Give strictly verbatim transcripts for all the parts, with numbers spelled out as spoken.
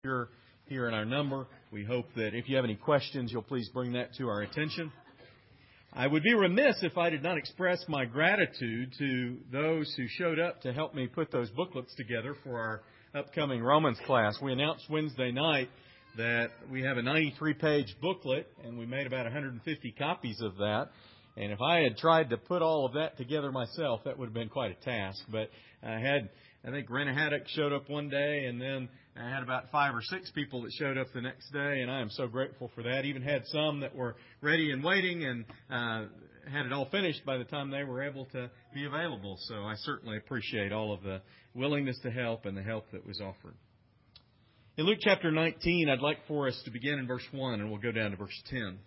You're here in our number. We hope that if you have any questions, you'll please bring that to our attention. I would be remiss if I did not express my gratitude to those who showed up to help me put those booklets together for our upcoming Romans class. We announced Wednesday night that we have a ninety-three page booklet, and we made about one hundred fifty copies of that. And if I had tried to put all of that together myself, that would have been quite a task. But I had, I think Rena Haddock showed up one day, and then I had about five or six people that showed up the next day, and I am so grateful for that. Even had some that were ready and waiting and uh, had it all finished by the time they were able to be available. So I certainly appreciate all of the willingness to help and the help that was offered. In Luke chapter nineteen, I'd like for us to begin in verse one, and we'll go down to verse ten.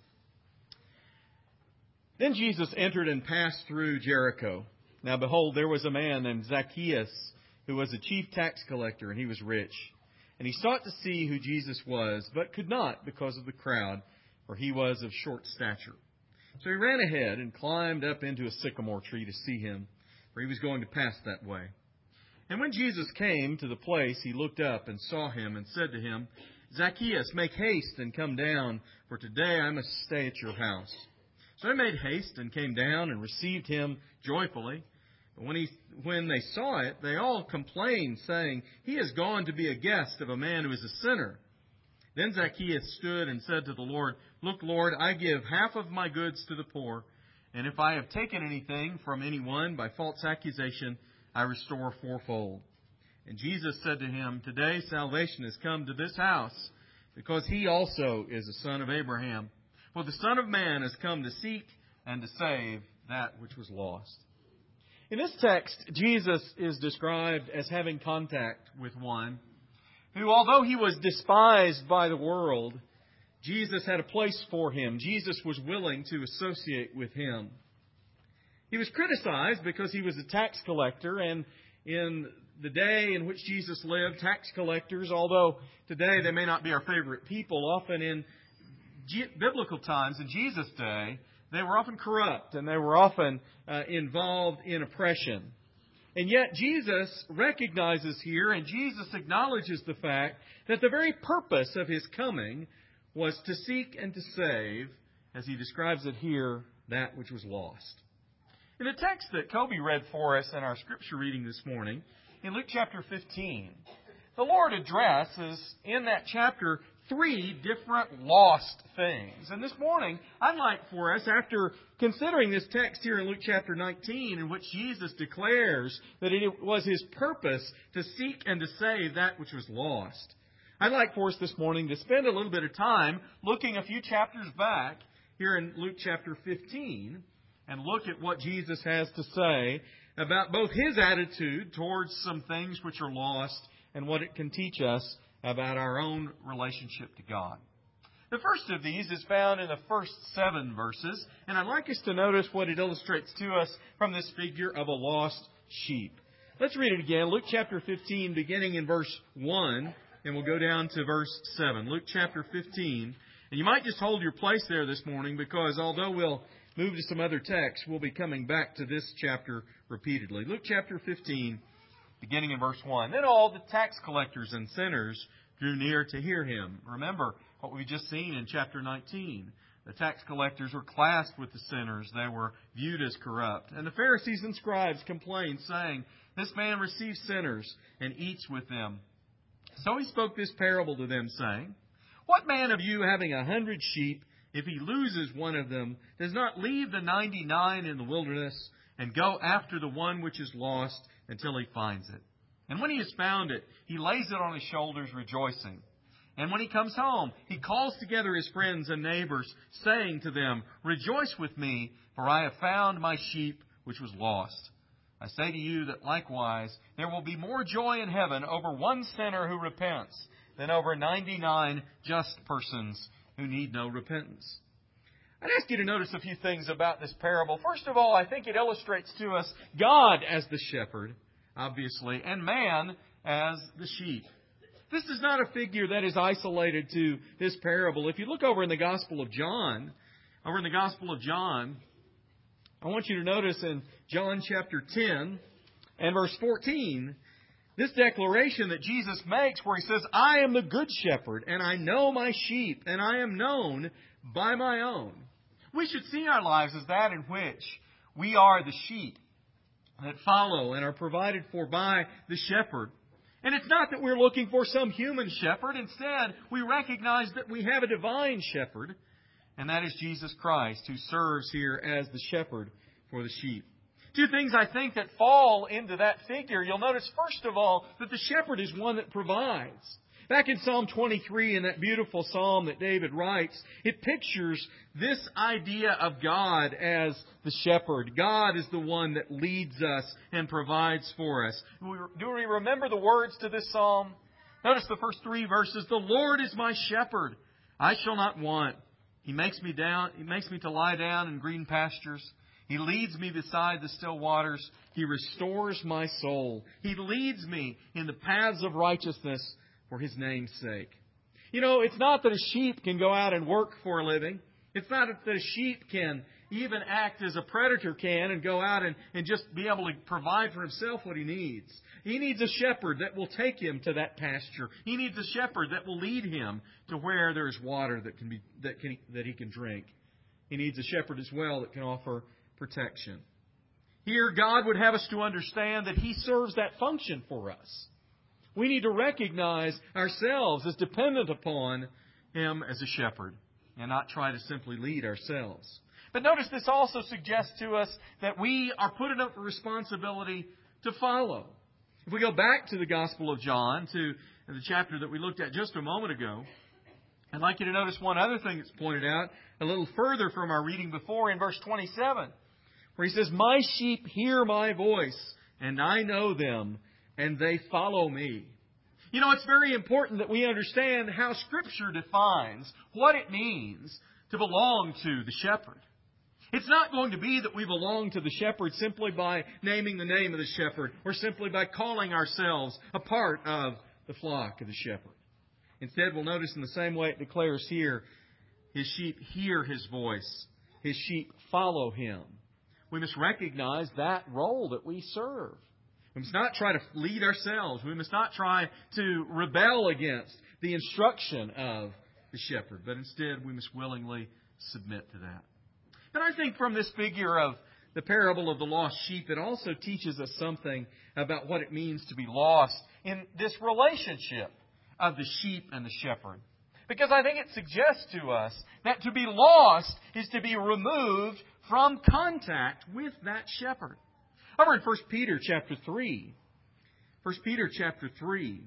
Then Jesus entered and passed through Jericho. Now behold, there was a man named Zacchaeus, who was a chief tax collector, and he was rich. And he sought to see who Jesus was, but could not because of the crowd, for he was of short stature. So he ran ahead and climbed up into a sycamore tree to see him, for he was going to pass that way. And when Jesus came to the place, he looked up and saw him and said to him, Zacchaeus, make haste and come down, for today I must stay at your house. So he made haste and came down and received him joyfully. But when he, when they saw it, they all complained, saying, he has gone to be a guest of a man who is a sinner. Then Zacchaeus stood and said to the Lord, Look, Lord, I give half of my goods to the poor, and if I have taken anything from anyone by false accusation, I restore fourfold. And Jesus said to him, Today salvation has come to this house, because he also is a son of Abraham. For the Son of Man has come to seek and to save that which was lost. In this text, Jesus is described as having contact with one who, although he was despised by the world, Jesus had a place for him. Jesus was willing to associate with him. He was criticized because he was a tax collector, and in the day in which Jesus lived, tax collectors, although today they may not be our favorite people, often in biblical times, in Jesus' day, they were often corrupt and they were often uh, involved in oppression. And yet Jesus recognizes here, and Jesus acknowledges the fact that the very purpose of His coming was to seek and to save, as He describes it here, that which was lost. In the text that Kobe read for us in our scripture reading this morning, in Luke chapter fifteen, the Lord addresses in that chapter three different lost things. And this morning, I'd like for us, after considering this text here in Luke chapter nineteen, in which Jesus declares that it was His purpose to seek and to save that which was lost, I'd like for us this morning to spend a little bit of time looking a few chapters back here in Luke chapter fifteen and look at what Jesus has to say about both His attitude towards some things which are lost and what it can teach us about our own relationship to God. The first of these is found in the first seven verses, and I'd like us to notice what it illustrates to us from this figure of a lost sheep. Let's read it again. Luke chapter fifteen, beginning in verse one, and we'll go down to verse seven. Luke chapter fifteen. And you might just hold your place there this morning, because although we'll move to some other texts, we'll be coming back to this chapter repeatedly. Luke chapter fifteen, beginning in verse one. Then all the tax collectors and sinners drew near to hear him. Remember what we've just seen in chapter nineteen. The tax collectors were classed with the sinners. They were viewed as corrupt. And the Pharisees and scribes complained, saying, This man receives sinners and eats with them. So he spoke this parable to them, saying, What man of you, having a hundred sheep, if he loses one of them, does not leave the ninety-nine in the wilderness and go after the one which is lost until he finds it? And when he has found it, he lays it on his shoulders, rejoicing. And when he comes home, he calls together his friends and neighbors, saying to them, Rejoice with me, for I have found my sheep which was lost. I say to you that likewise there will be more joy in heaven over one sinner who repents than over ninety-nine just persons who need no repentance. I'd ask you to notice a few things about this parable. First of all, I think it illustrates to us God as the shepherd, obviously, and man as the sheep. This is not a figure that is isolated to this parable. If you look over in the Gospel of John, over in the Gospel of John, I want you to notice in John chapter ten and verse fourteen This declaration that Jesus makes where He says, I am the good shepherd, and I know my sheep, and I am known by my own. We should see our lives as that in which we are the sheep that follow and are provided for by the shepherd. And it's not that we're looking for some human shepherd. Instead, we recognize that we have a divine shepherd, and that is Jesus Christ, who serves here as the shepherd for the sheep. Two things I think that fall into that figure. You'll notice, first of all, that the shepherd is one that provides. Back in Psalm twenty-three, in that beautiful psalm that David writes, it pictures this idea of God as the shepherd. God is the one that leads us and provides for us. Do we remember the words to this psalm? Notice the first three verses. The Lord is my shepherd. I shall not want. He makes me down, He makes me to lie down in green pastures. He leads me beside the still waters. He restores my soul. He leads me in the paths of righteousness for His name's sake. You know, it's not that a sheep can go out and work for a living. It's not that a sheep can even act as a predator can and go out and, and just be able to provide for himself what he needs. He needs a shepherd that will take him to that pasture. He needs a shepherd that will lead him to where there is water that can be that can that he can drink. He needs a shepherd as well that can offer protection. Here, God would have us to understand that He serves that function for us. We need to recognize ourselves as dependent upon Him as a shepherd and not try to simply lead ourselves. But notice this also suggests to us that we are put in a responsibility to follow. If we go back to the Gospel of John, to the chapter that we looked at just a moment ago, I'd like you to notice one other thing that's pointed out a little further from our reading before in verse twenty-seven, where He says, my sheep hear my voice, and I know them, and they follow me. You know, it's very important that we understand how Scripture defines what it means to belong to the shepherd. It's not going to be that we belong to the shepherd simply by naming the name of the shepherd or simply by calling ourselves a part of the flock of the shepherd. Instead, we'll notice in the same way it declares here, His sheep hear His voice. His sheep follow Him. We must recognize that role that we serve. We must not try to lead ourselves. We must not try to rebel against the instruction of the shepherd, but instead we must willingly submit to that. And I think from this figure of the parable of the lost sheep, it also teaches us something about what it means to be lost in this relationship of the sheep and the shepherd. Because I think it suggests to us that to be lost is to be removed from contact with that shepherd. Over in First Peter chapter three. First Peter chapter three.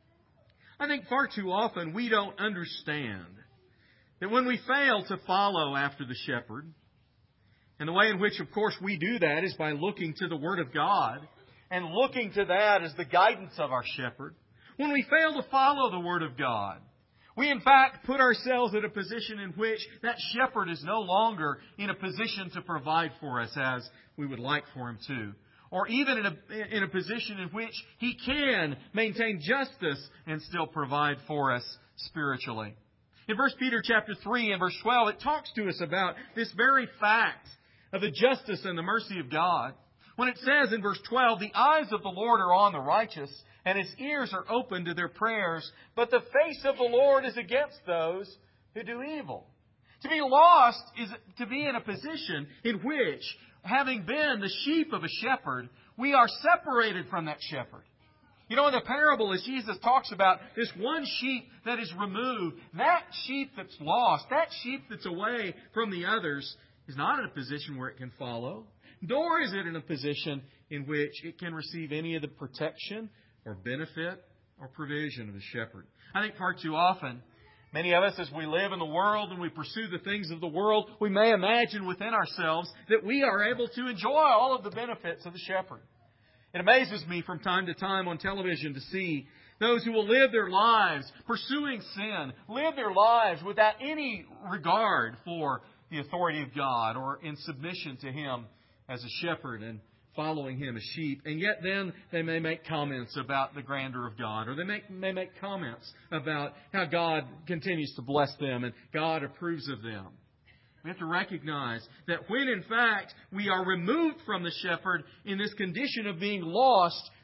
I think far too often we don't understand that when we fail to follow after the shepherd, and the way in which, of course, we do that is by looking to the Word of God and looking to that as the guidance of our shepherd. When we fail to follow the Word of God, we in fact put ourselves in a position in which that shepherd is no longer in a position to provide for us as we would like for Him to. Or even in a, in a position in which He can maintain justice and still provide for us spiritually. In First Peter chapter three and verse twelve, it talks to us about this very fact of the justice and the mercy of God. When it says in verse twelve, the eyes of the Lord are on the righteous, and His ears are open to their prayers, but the face of the Lord is against those who do evil. To be lost is to be in a position in which, having been the sheep of a shepherd, we are separated from that shepherd. You know, in the parable, as Jesus talks about this one sheep that is removed, that sheep that's lost, that sheep that's away from the others, is not in a position where it can follow, nor is it in a position in which it can receive any of the protection or benefit or provision of the shepherd. I think far too often, many of us, as we live in the world and we pursue the things of the world, we may imagine within ourselves that we are able to enjoy all of the benefits of the shepherd. It amazes me from time to time on television to see those who will live their lives pursuing sin, live their lives without any regard for the authority of God or in submission to Him as a shepherd and following Him as sheep. And yet then they may make comments about the grandeur of God, or they may, may make comments about how God continues to bless them and God approves of them. We have to recognize that when in fact we are removed from the shepherd in this condition of being lost,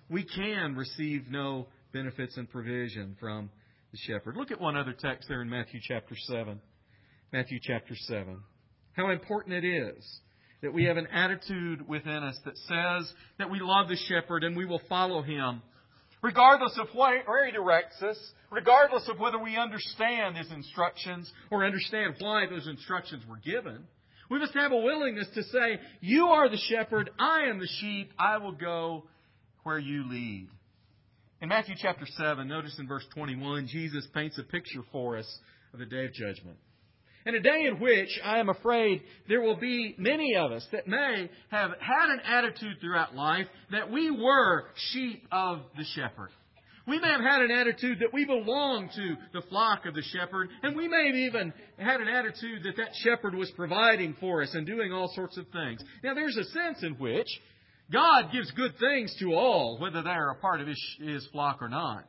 we can receive no benefits and provision from the shepherd. Look at one other text there in Matthew chapter seven. Matthew chapter seven. How important it is that we have an attitude within us that says that we love the shepherd and we will follow him, regardless of where he directs us, regardless of whether we understand his instructions or understand why those instructions were given. We must have a willingness to say, you are the shepherd, I am the sheep, I will go where you lead. In Matthew chapter seven, notice in verse twenty-one, Jesus paints a picture for us of the day of judgment. And a day in which, I am afraid, there will be many of us that may have had an attitude throughout life that we were sheep of the shepherd. We may have had an attitude that we belong to the flock of the shepherd, and we may have even had an attitude that that shepherd was providing for us and doing all sorts of things. Now, there's a sense in which God gives good things to all, whether they are a part of His, his flock or not.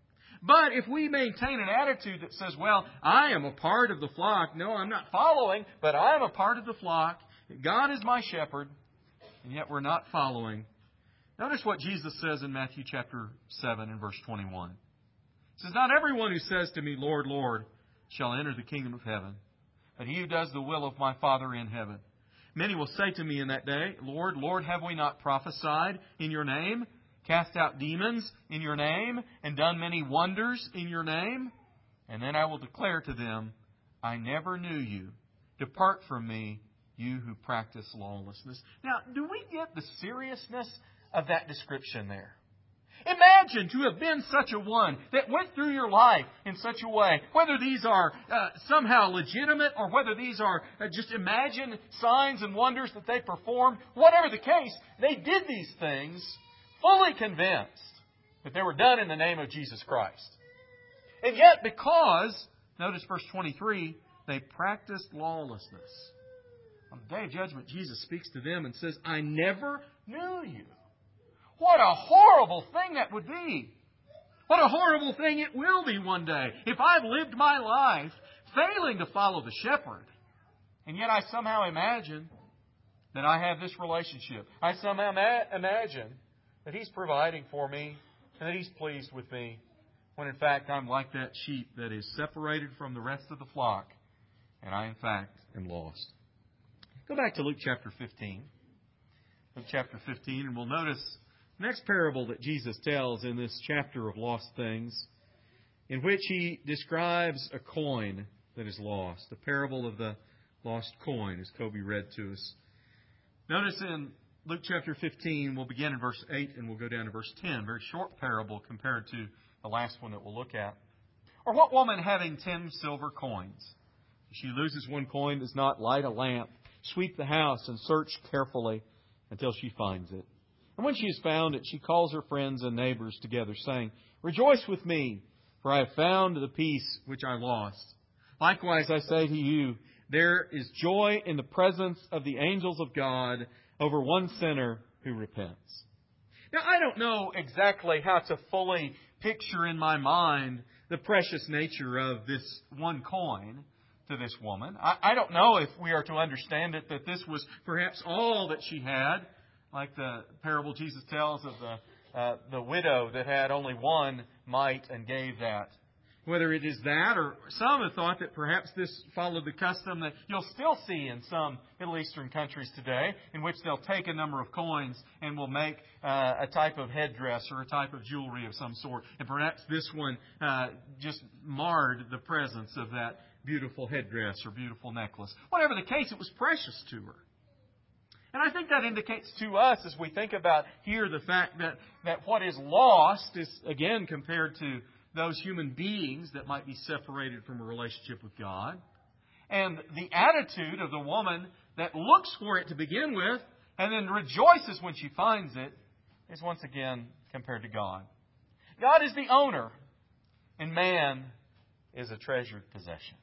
But if we maintain an attitude that says, well, I am a part of the flock. No, I'm not following, but I am a part of the flock. God is my shepherd, and yet we're not following. Notice what Jesus says in Matthew chapter seven and verse twenty-one. He says, not everyone who says to me, Lord, Lord, shall enter the kingdom of heaven, but he who does the will of my Father in heaven. Many will say to me in that day, Lord, Lord, have we not prophesied in your name, cast out demons in your name, and done many wonders in your name? And then I will declare to them, I never knew you. Depart from me, you who practice lawlessness. Now, do we get the seriousness of that description there? Imagine to have been such a one that went through your life in such a way, whether these are uh, somehow legitimate or whether these are uh, just imagined signs and wonders that they performed. Whatever the case, they did these things fully convinced that they were done in the name of Jesus Christ. And yet because, notice verse twenty-three, they practiced lawlessness. On the day of judgment, Jesus speaks to them and says, I never knew you. What a horrible thing that would be. What a horrible thing it will be one day if I've lived my life failing to follow the shepherd. And yet I somehow imagine that I have this relationship. I somehow ma- imagine that He's providing for me and that He's pleased with me, when in fact I'm like that sheep that is separated from the rest of the flock, and I in fact am lost. Go back to Luke chapter fifteen. Luke chapter fifteen, and we'll notice the next parable that Jesus tells in this chapter of lost things, in which He describes a coin that is lost. The parable of the lost coin, as Kobe read to us. Notice in Luke chapter fifteen, we'll begin in verse eight and we'll go down to verse ten. Very short parable compared to the last one that we'll look at. Or what woman having ten silver coins, if she loses one coin, does not light a lamp, sweep the house, and search carefully until she finds it? And when she has found it, she calls her friends and neighbors together, saying, Rejoice with me, for I have found the piece which I lost. Likewise, I say to you, there is joy in the presence of the angels of God over one sinner who repents. Now, I don't know exactly how to fully picture in my mind the precious nature of this one coin to this woman. I, I don't know if we are to understand it that this was perhaps all that she had, like the parable Jesus tells of the uh, the widow that had only one mite and gave that. Whether it is that, or some have thought that perhaps this followed the custom that you'll still see in some Middle Eastern countries today, in which they'll take a number of coins and will make uh, a type of headdress or a type of jewelry of some sort. And perhaps this one uh, just marred the presence of that beautiful headdress or beautiful necklace. Whatever the case, it was precious to her. And I think that indicates to us, as we think about here, the fact that, that what is lost is, again, compared to those human beings that might be separated from a relationship with God. And the attitude of the woman that looks for it to begin with and then rejoices when she finds it is once again compared to God. God is the owner, and man is a treasured possession.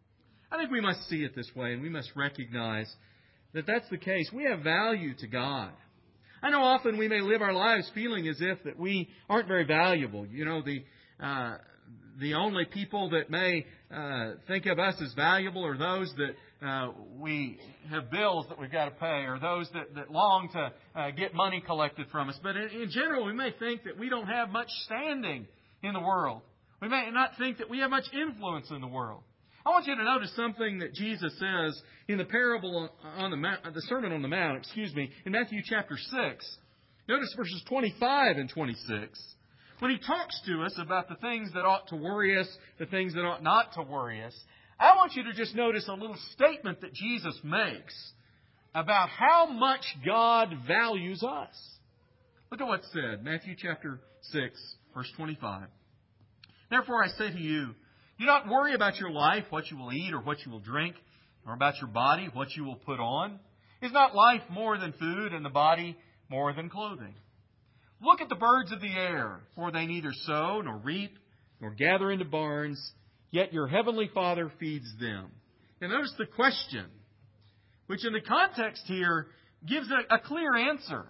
I think we must see it this way, and we must recognize that that's the case. We have value to God. I know often we may live our lives feeling as if that we aren't very valuable. You know, the uh, the only people that may uh, think of us as valuable are those that uh, we have bills that we've got to pay, or those that, that long to uh, get money collected from us. But in, in general, we may think that we don't have much standing in the world. We may not think that we have much influence in the world. I want you to notice something that Jesus says in the parable on the Mount, the Sermon on the Mount, excuse me, in Matthew chapter six. Notice verses twenty-five and twenty-six. When He talks to us about the things that ought to worry us, the things that ought not to worry us, I want you to just notice a little statement that Jesus makes about how much God values us. Look at what's said. Matthew chapter six, verse twenty-five. Therefore I say to you, do not worry about your life, what you will eat or what you will drink, or about your body, what you will put on. Is not life more than food, and the body more than clothing? Look at the birds of the air, for they neither sow nor reap nor gather into barns, yet your heavenly Father feeds them. And notice the question, which in the context here gives a, a clear answer.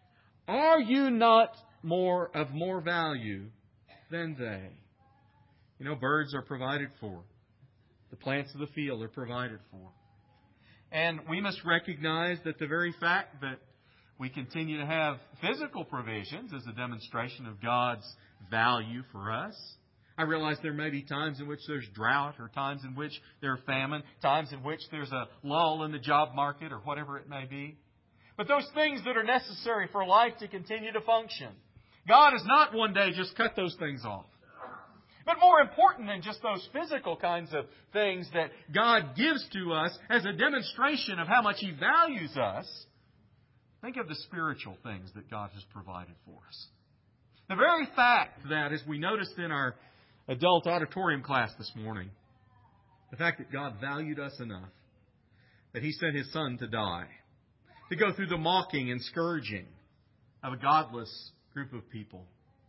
Are you not more of more value than they? You know, birds are provided for. The plants of the field are provided for. And we must recognize that the very fact that we continue to have physical provisions is a demonstration of God's value for us. I realize there may be times in which there's drought, or times in which there's famine, times in which there's a lull in the job market, or whatever it may be. But those things that are necessary for life to continue to function, God has not one day just cut those things off. But more important than just those physical kinds of things that God gives to us as a demonstration of how much He values us, think of the spiritual things that God has provided for us. The very fact that, as we noticed in our adult auditorium class this morning, the fact that God valued us enough that He sent His Son to die, to go through the mocking and scourging of a godless group of people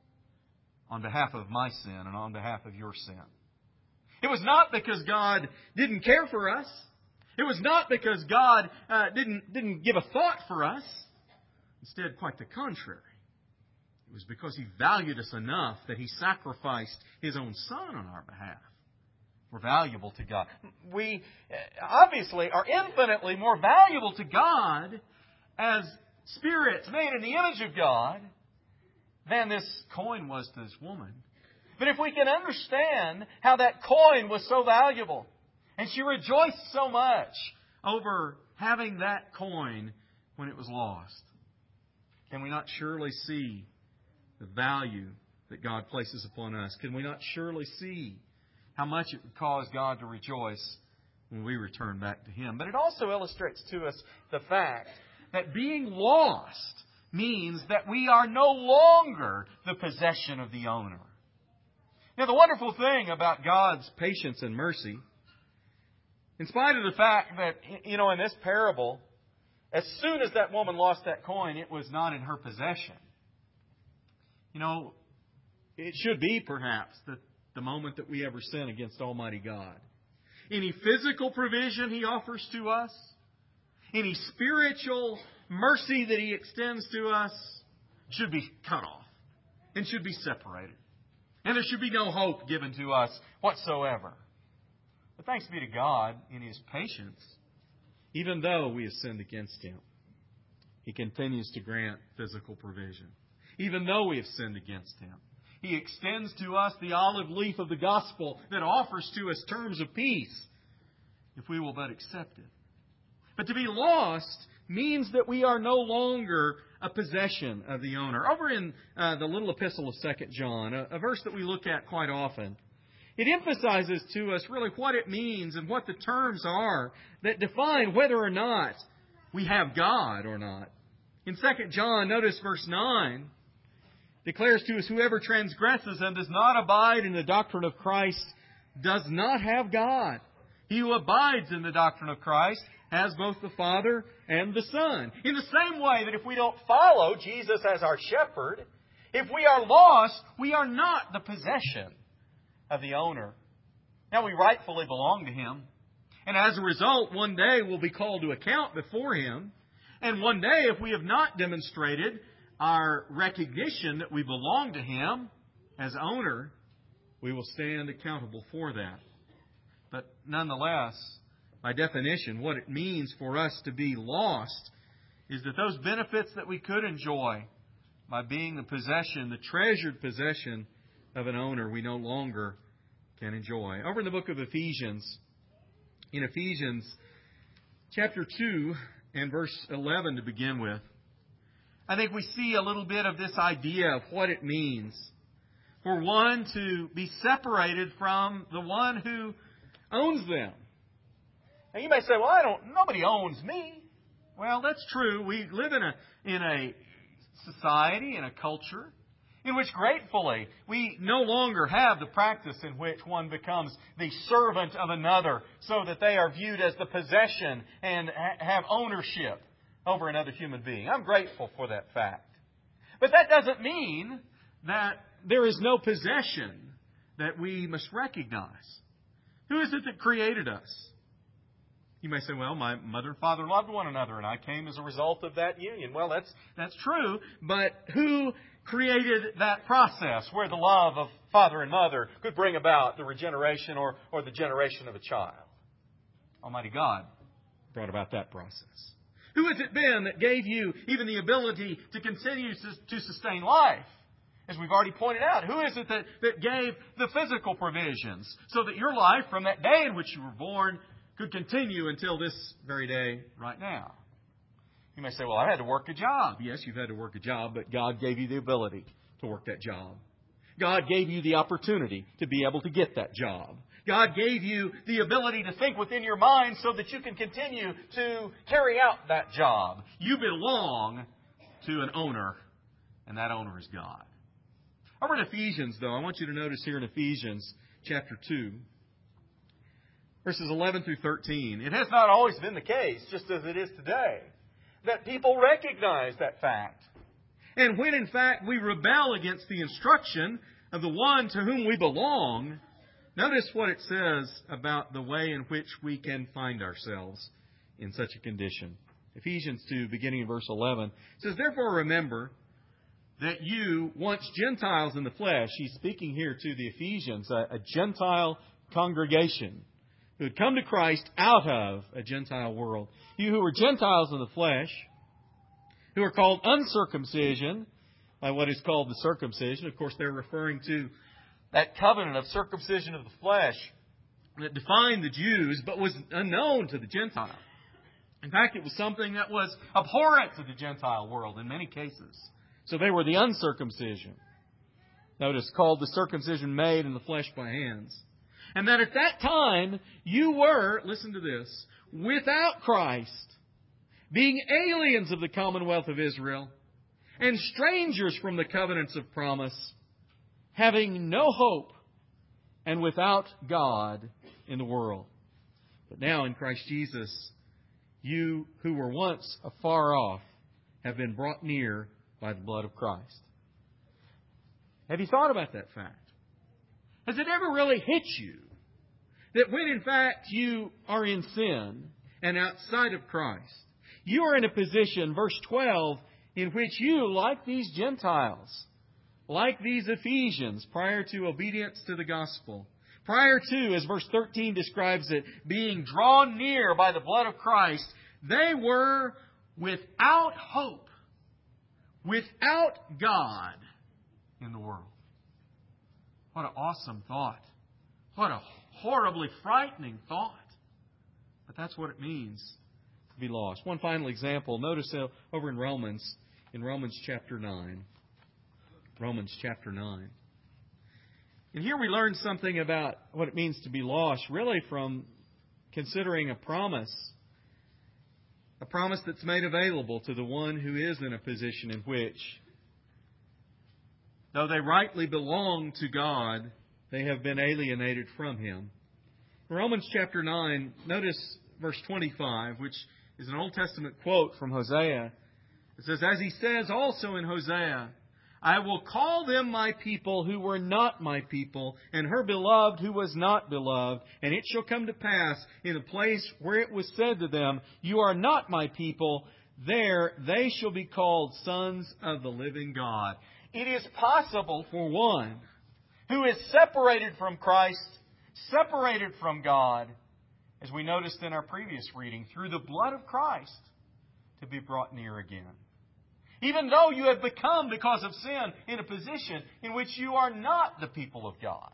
on behalf of my sin and on behalf of your sin. It was not because God didn't care for us. It was not because God uh, didn't, didn't give a thought for us. Instead, quite the contrary. It was because He valued us enough that He sacrificed His own Son on our behalf. We're valuable to God. We obviously are infinitely more valuable to God as spirits made in the image of God than this coin was to this woman. But if we can understand how that coin was so valuable, and she rejoiced so much over having that coin when it was lost, can we not surely see the value that God places upon us? Can we not surely see how much it would cause God to rejoice when we return back to Him? But it also illustrates to us the fact that being lost means that we are no longer the possession of the owner. Now, the wonderful thing about God's patience and mercy, in spite of the fact that, you know, in this parable, as soon as that woman lost that coin, it was not in her possession. You know, it should be, perhaps, the, the moment that we ever sin against Almighty God. Any physical provision He offers to us, any spiritual mercy that He extends to us, should be cut off and should be separated. And there should be no hope given to us whatsoever. But thanks be to God, in His patience, even though we have sinned against Him, He continues to grant physical provision. Even though we have sinned against Him, He extends to us the olive leaf of the gospel that offers to us terms of peace, if we will but accept it. But to be lost means that we are no longer a possession of the owner. Over in uh, the little epistle of Second John, a, a verse that we look at quite often, it emphasizes to us really what it means and what the terms are that define whether or not we have God or not. In Second John, notice verse nine, declares to us, whoever transgresses and does not abide in the doctrine of Christ does not have God. He who abides in the doctrine of Christ has both the Father and the Son. In the same way that if we don't follow Jesus as our shepherd, if we are lost, we are not the possession of the owner. Now, we rightfully belong to Him. And as a result, one day we'll be called to account before Him. And one day, if we have not demonstrated our recognition that we belong to Him as owner, we will stand accountable for that. But nonetheless, by definition, what it means for us to be lost is that those benefits that we could enjoy by being the possession, the treasured possession of an owner, we no longer can enjoy. Over in the book of Ephesians, in Ephesians chapter two and verse eleven to begin with, I think we see a little bit of this idea of what it means for one to be separated from the one who owns them. Now you may say, well, I don't, nobody owns me. Well, that's true. We live in a, in a society, in a culture, in which gratefully we no longer have the practice in which one becomes the servant of another so that they are viewed as the possession and ha- have ownership over another human being. I'm grateful for that fact. But that doesn't mean that there is no possession that we must recognize. Who is it that created us? You may say, well, my mother and father loved one another and I came as a result of that union. Well, that's that's true, but who created that process where the love of father and mother could bring about the regeneration or, or the generation of a child? Almighty God brought about that process. Who has it been that gave you even the ability to continue to, to sustain life? As we've already pointed out, who is it that, that gave the physical provisions so that your life from that day in which you were born could continue until this very day right now? You may say, well, I had to work a job. Yes, you've had to work a job, but God gave you the ability to work that job. God gave you the opportunity to be able to get that job. God gave you the ability to think within your mind so that you can continue to carry out that job. You belong to an owner, and that owner is God. Over in Ephesians, though, I want you to notice here in Ephesians chapter two, verses eleven through thirteen. It has not always been the case, just as it is today, that people recognize that fact. And when, in fact, we rebel against the instruction of the one to whom we belong, notice what it says about the way in which we can find ourselves in such a condition. Ephesians two, beginning in verse eleven, it says, therefore remember that you, once Gentiles in the flesh, he's speaking here to the Ephesians, a, a Gentile congregation who had come to Christ out of a Gentile world. You who were Gentiles in the flesh, who are called uncircumcision by what is called the circumcision. Of course, they're referring to that covenant of circumcision of the flesh that defined the Jews but was unknown to the Gentile. In fact, it was something that was abhorrent to the Gentile world in many cases. So they were the uncircumcision. Notice, called the circumcision made in the flesh by hands. And that at that time, you were, listen to this, without Christ, being aliens of the commonwealth of Israel, and strangers from the covenants of promise, having no hope, and without God in the world. But now in Christ Jesus, you who were once afar off have been brought near by the blood of Christ. Have you thought about that fact? Has it ever really hit you that when in fact you are in sin and outside of Christ, you are in a position, verse twelve, in which you, like these Gentiles, like these Ephesians, prior to obedience to the gospel, prior to, as verse thirteen describes it, being drawn near by the blood of Christ, they were without hope, without God in the world. What an awesome thought. What a horribly frightening thought. But that's what it means to be lost. One final example. Notice over in Romans, in Romans chapter nine. Romans chapter nine. And here we learn something about what it means to be lost, really from considering a promise. A promise that's made available to the one who is in a position in which, though they rightly belong to God, they have been alienated from Him. In Romans chapter nine, notice verse twenty-five, which is an Old Testament quote from Hosea. It says, as he says also in Hosea, I will call them my people who were not my people, and her beloved who was not beloved. And it shall come to pass in the place where it was said to them, you are not my people, there they shall be called sons of the living God. It is possible for one who is separated from Christ, separated from God, as we noticed in our previous reading, through the blood of Christ, to be brought near again. Even though you have become, because of sin, in a position in which you are not the people of God,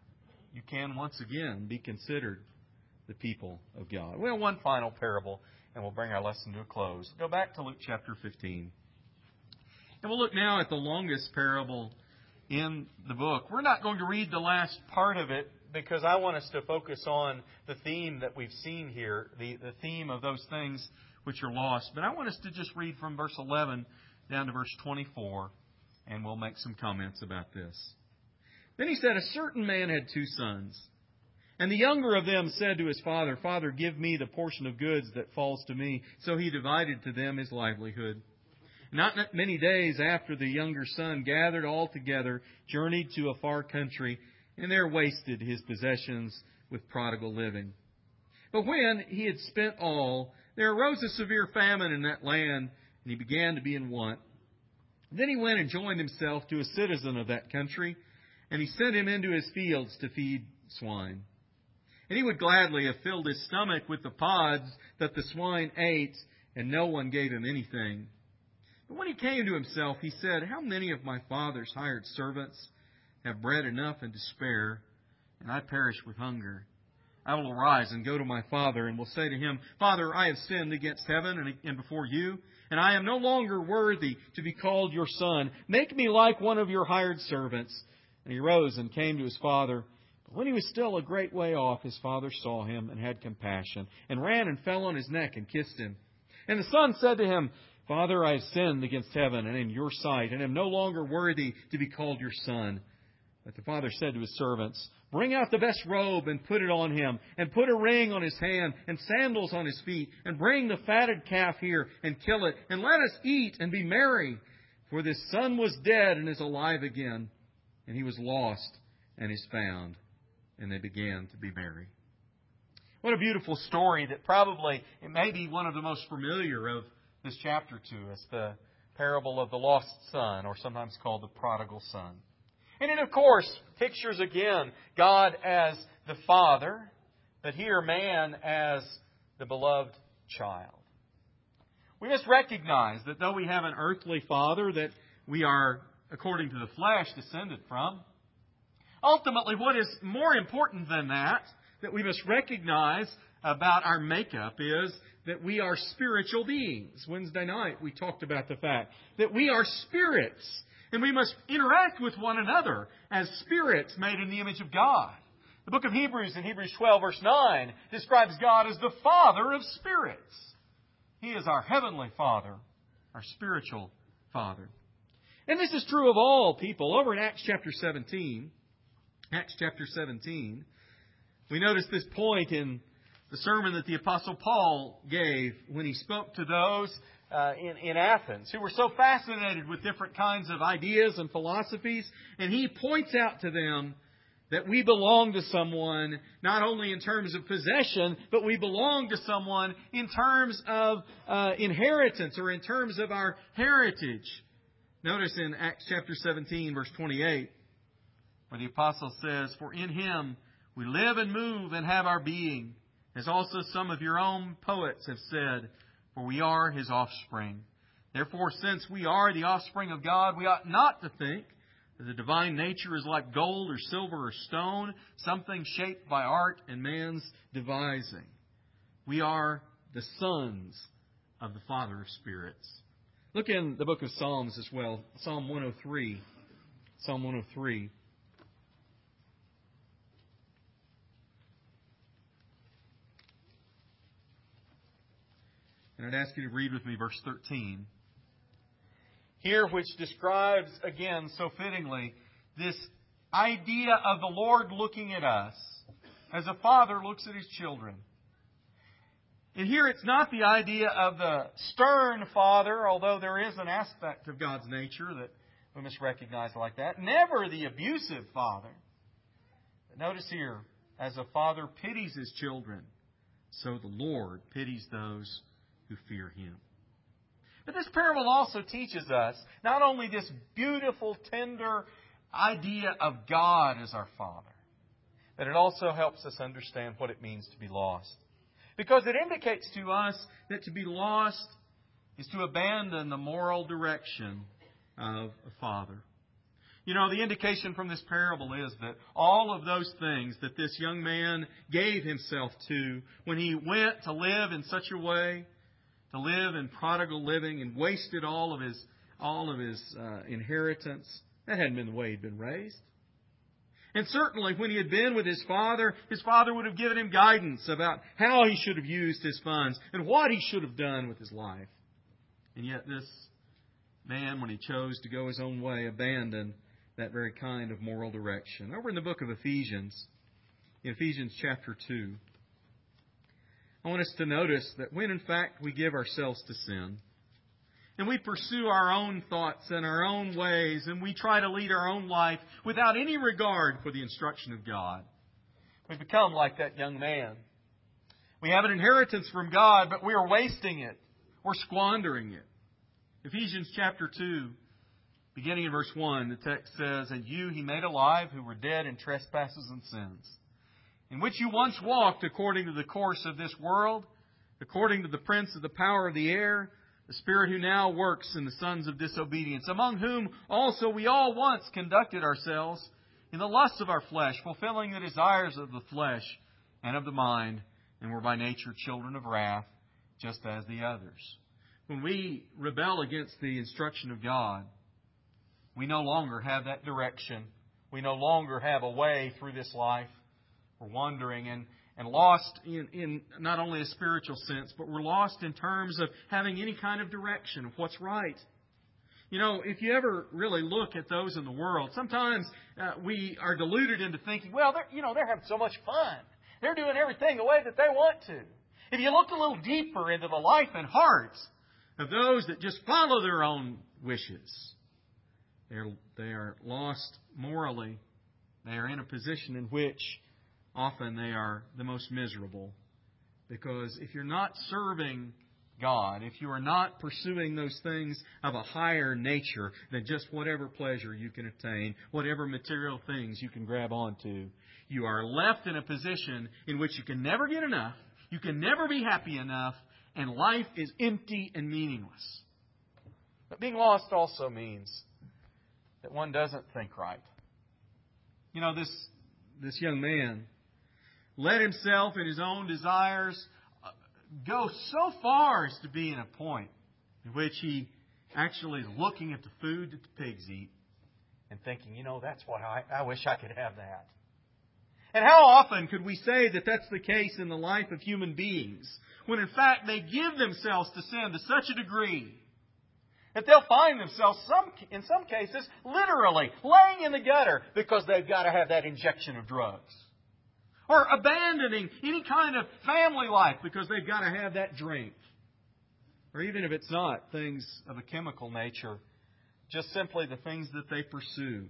you can once again be considered the people of God. Well, one final parable, and we'll bring our lesson to a close. Go back to Luke chapter fifteen. And we'll look now at the longest parable in the book. We're not going to read the last part of it because I want us to focus on the theme that we've seen here, the, the theme of those things which are lost. But I want us to just read from verse eleven down to verse twenty-four, and we'll make some comments about this. Then he said, a certain man had two sons. And the younger of them said to his father, Father, give me the portion of goods that falls to me. So he divided to them his livelihood. Not many days after, the younger son gathered all together, journeyed to a far country, and there wasted his possessions with prodigal living. But when he had spent all, there arose a severe famine in that land, and he began to be in want. Then he went and joined himself to a citizen of that country, and he sent him into his fields to feed swine. And he would gladly have filled his stomach with the pods that the swine ate, and no one gave him anything. But when he came to himself, he said, How many of my father's hired servants have bread enough and to spare, and I perish with hunger? I will arise and go to my father, and will say to him, Father, I have sinned against heaven and before you, and I am no longer worthy to be called your son. Make me like one of your hired servants. And he rose and came to his father. But when he was still a great way off, his father saw him and had compassion, and ran and fell on his neck and kissed him. And the son said to him, Father, I have sinned against heaven and in your sight, and am no longer worthy to be called your son. But the father said to his servants, Bring out the best robe and put it on him, and put a ring on his hand and sandals on his feet, and bring the fatted calf here and kill it, and let us eat and be merry. For this son was dead and is alive again, and he was lost and is found. And they began to be merry. What a beautiful story that probably, it may be one of the most familiar of this chapter to us, the parable of the lost son, or sometimes called the prodigal son. And it, of course, pictures again God as the Father, but here man as the beloved child. We must recognize that though we have an earthly father that we are, according to the flesh, descended from, ultimately what is more important than that, that we must recognize about our makeup, is that we are spiritual beings. Wednesday night we talked about the fact that we are spirits, and we must interact with one another as spirits made in the image of God. The book of Hebrews, in Hebrews twelve, verse nine, describes God as the Father of spirits. He is our heavenly Father, our spiritual Father. And this is true of all people. Over in Acts chapter seventeen, Acts chapter seventeen, we notice this point in the sermon that the Apostle Paul gave when he spoke to those uh, in, in Athens who were so fascinated with different kinds of ideas and philosophies. And he points out to them that we belong to someone not only in terms of possession, but we belong to someone in terms of uh, inheritance, or in terms of our heritage. Notice in Acts chapter seventeen, verse twenty-eight, where the Apostle says, For in Him we live and move and have our being, as also some of your own poets have said, for we are His offspring. Therefore, since we are the offspring of God, we ought not to think that the divine nature is like gold or silver or stone, something shaped by art and man's devising. We are the sons of the Father of spirits. Look in the book of Psalms as well. Psalm one oh three. Psalm one oh three. And I'd ask you to read with me verse thirteen. Here, which describes, again, so fittingly, this idea of the Lord looking at us as a father looks at his children. And here it's not the idea of the stern father, although there is an aspect of God's nature that we must recognize like that. Never the abusive father. But notice here, as a father pities his children, so the Lord pities those who fear Him. But this parable also teaches us not only this beautiful, tender idea of God as our Father, that it also helps us understand what it means to be lost. Because it indicates to us that to be lost is to abandon the moral direction of a father. You know, the indication from this parable is that all of those things that this young man gave himself to when he went to live in such a way, to live in prodigal living and wasted all of his all of his uh, inheritance, that hadn't been the way he'd been raised. And certainly when he had been with his father, his father would have given him guidance about how he should have used his funds and what he should have done with his life. And yet this man, when he chose to go his own way, abandoned that very kind of moral direction. Over in the book of Ephesians, in Ephesians chapter two, I want us to notice that when in fact we give ourselves to sin, and we pursue our own thoughts and our own ways, and we try to lead our own life without any regard for the instruction of God, we become like that young man. We have an inheritance from God, but we are wasting it. We're squandering it. Ephesians chapter two, beginning in verse one, the text says, "And you He made alive who were dead in trespasses and sins, in which you once walked according to the course of this world, according to the prince of the power of the air, the spirit who now works in the sons of disobedience, among whom also we all once conducted ourselves in the lusts of our flesh, fulfilling the desires of the flesh and of the mind, and were by nature children of wrath, just as the others." When we rebel against the instruction of God, we no longer have that direction. We no longer have a way through this life. We're wandering and, and lost in, in not only a spiritual sense, but we're lost in terms of having any kind of direction of what's right. You know, if you ever really look at those in the world, sometimes uh, we are deluded into thinking, well, they're, you know, they're having so much fun. They're doing everything the way that they want to. If you look a little deeper into the life and hearts of those that just follow their own wishes, they're, they are lost morally. They are in a position in which often they are the most miserable. Because if you're not serving God, if you are not pursuing those things of a higher nature than just whatever pleasure you can attain, whatever material things you can grab onto, you are left in a position in which you can never get enough, you can never be happy enough, and life is empty and meaningless. But being lost also means that one doesn't think right. You know, this, this young man let himself and his own desires go so far as to be in a point in which he actually is looking at the food that the pigs eat and thinking, you know, that's what I, I wish I could have that. And how often could we say that that's the case in the life of human beings, when in fact they give themselves to sin to such a degree that they'll find themselves, some, in some cases, literally laying in the gutter because they've got to have that injection of drugs. Or abandoning any kind of family life because they've got to have that drink. Or even if it's not things of a chemical nature, just simply the things that they pursue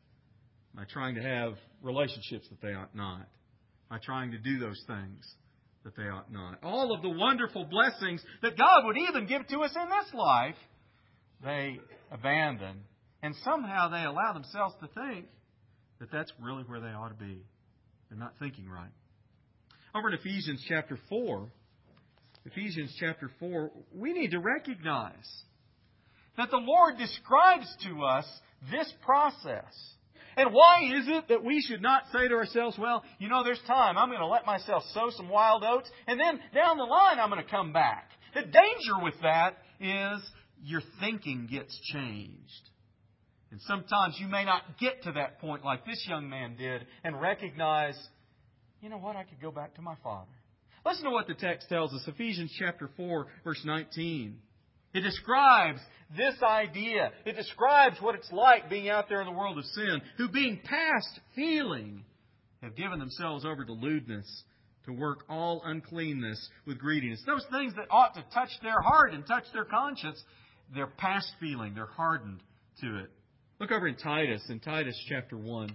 by trying to have relationships that they ought not, by trying to do those things that they ought not. All of the wonderful blessings that God would even give to us in this life, they abandon. And somehow they allow themselves to think that that's really where they ought to be. They're not thinking right. Over in Ephesians chapter four, Ephesians chapter four, we need to recognize that the Lord describes to us this process. And why is it that we should not say to ourselves, well, you know, there's time. I'm going to let myself sow some wild oats, and then down the line I'm going to come back. The danger with that is your thinking gets changed. And sometimes you may not get to that point like this young man did and recognize, you know what, I could go back to my father. Listen to what the text tells us. Ephesians chapter four, verse nineteen. It describes this idea. It describes what it's like being out there in the world of sin, who being past feeling have given themselves over to lewdness, to work all uncleanness with greediness. Those things that ought to touch their heart and touch their conscience, they're past feeling. They're hardened to it. Look over in Titus, in Titus chapter one.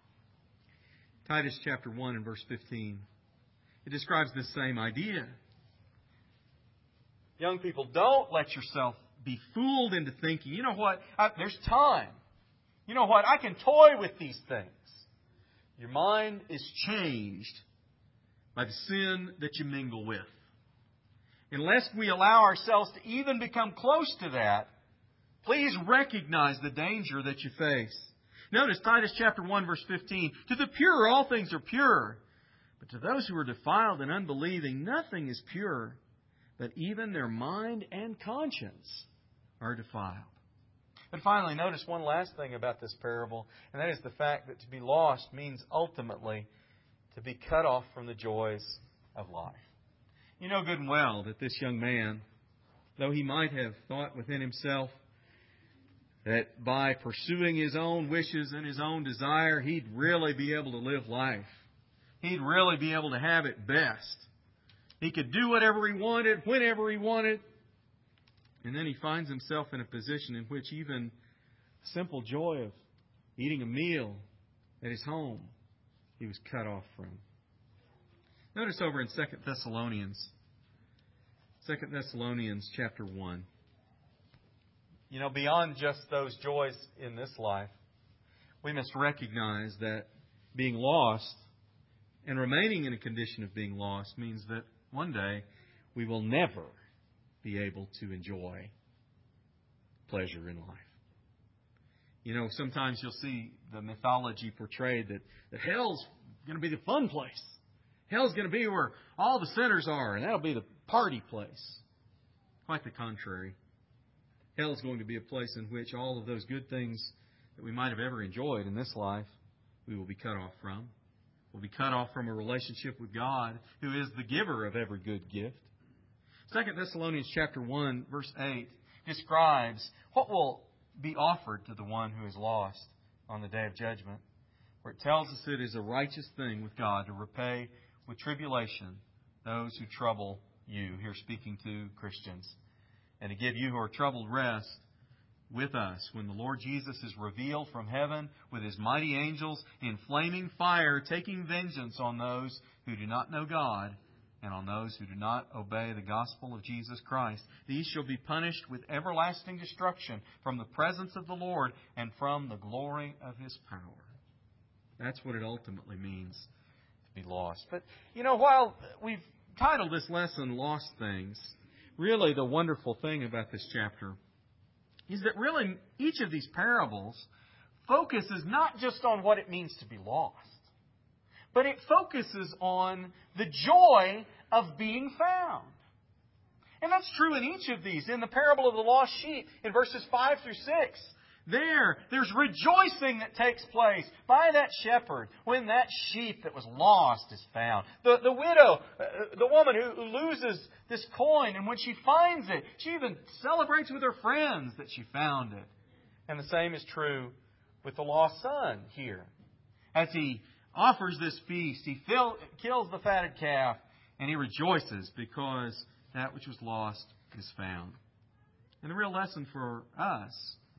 Titus chapter one and verse fifteen. It describes this same idea. Young people, don't let yourself be fooled into thinking, you know what, I, there's time. You know what? I can toy with these things. Your mind is changed by the sin that you mingle with. Unless we allow ourselves to even become close to that, please recognize the danger that you face. Notice Titus chapter one, verse fifteen. To the pure, all things are pure. But to those who are defiled and unbelieving, nothing is pure. But even their mind and conscience are defiled. And finally, notice one last thing about this parable, and that is the fact that to be lost means ultimately to be cut off from the joys of life. You know good and well that this young man, though he might have thought within himself that by pursuing his own wishes and his own desire, he'd really be able to live life. He'd really be able to have it best. He could do whatever he wanted, whenever he wanted. And then he finds himself in a position in which even the simple joy of eating a meal at his home, he was cut off from. Notice over in Second Thessalonians, Second Thessalonians chapter one. You know, beyond just those joys in this life, we must recognize that being lost and remaining in a condition of being lost means that one day we will never be able to enjoy pleasure in life. You know, sometimes you'll see the mythology portrayed that, that hell's going to be the fun place. Hell's going to be where all the sinners are, and that'll be the party place. Quite the contrary. Hell is going to be a place in which all of those good things that we might have ever enjoyed in this life, we will be cut off from. We'll be cut off from a relationship with God, who is the giver of every good gift. Second Thessalonians chapter one, verse eight, describes what will be offered to the one who is lost on the day of judgment, where it tells us it is a righteous thing with God to repay with tribulation those who trouble you, here speaking to Christians, and to give you who are troubled rest with us when the Lord Jesus is revealed from heaven with His mighty angels in flaming fire, taking vengeance on those who do not know God and on those who do not obey the gospel of Jesus Christ. These shall be punished with everlasting destruction from the presence of the Lord and from the glory of His power. That's what it ultimately means to be lost. But, you know, while we've titled this lesson Lost Things, really the wonderful thing about this chapter is that really each of these parables focuses not just on what it means to be lost, but it focuses on the joy of being found. And that's true in each of these. In the parable of the lost sheep, in verses five through six, there, there's rejoicing that takes place by that shepherd when that sheep that was lost is found. The, the widow, uh, the woman who loses this coin, and when she finds it, she even celebrates with her friends that she found it. And the same is true with the lost son here. As he offers this feast, he fill, kills the fatted calf, and he rejoices because that which was lost is found. And the real lesson for us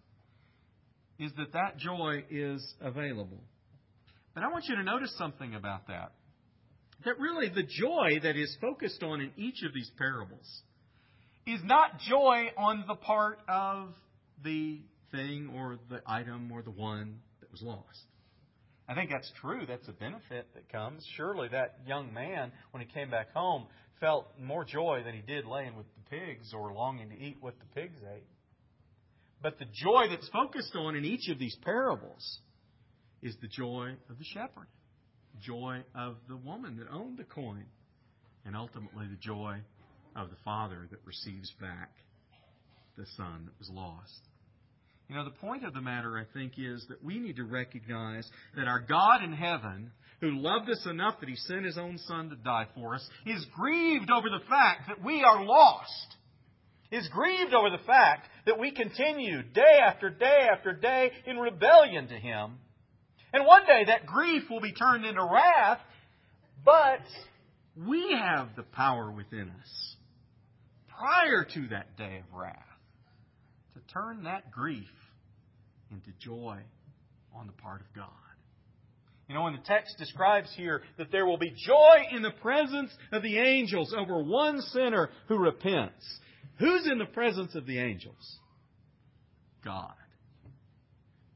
is that that joy is available. But I want you to notice something about that. That really the joy that is focused on in each of these parables is not joy on the part of the thing or the item or the one that was lost. I think that's true. That's a benefit that comes. Surely that young man, when he came back home, felt more joy than he did laying with the pigs or longing to eat what the pigs ate. But the joy that's focused on in each of these parables is the joy of the shepherd, the joy of the woman that owned the coin, and ultimately the joy of the father that receives back the son that was lost. You know, the point of the matter, I think, is that we need to recognize that our God in heaven, who loved us enough that He sent His own Son to die for us, is grieved over the fact that we are lost. Is grieved over the fact that we continue day after day after day in rebellion to Him. And one day that grief will be turned into wrath, but we have the power within us, prior to that day of wrath, to turn that grief into joy on the part of God. You know, when the text describes here that there will be joy in the presence of the angels over one sinner who repents, who's in the presence of the angels? God.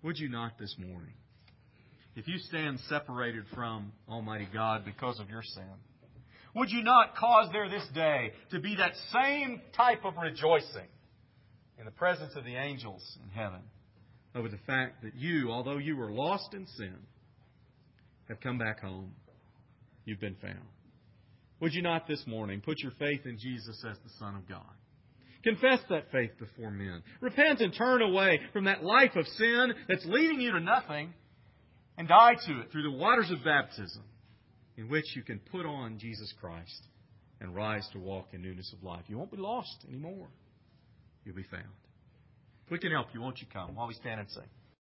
Would you not this morning? If you stand separated from Almighty God because of your sin, would you not cause there this day to be that same type of rejoicing in the presence of the angels in heaven over the fact that you, although you were lost in sin, have come back home? You've been found. Would you not this morning put your faith in Jesus as the Son of God? Confess that faith before men. Repent and turn away from that life of sin that's leading you to nothing, and die to it through the waters of baptism, in which you can put on Jesus Christ and rise to walk in newness of life. You won't be lost anymore. You'll be found. If we can help you, won't you come while we stand and sing?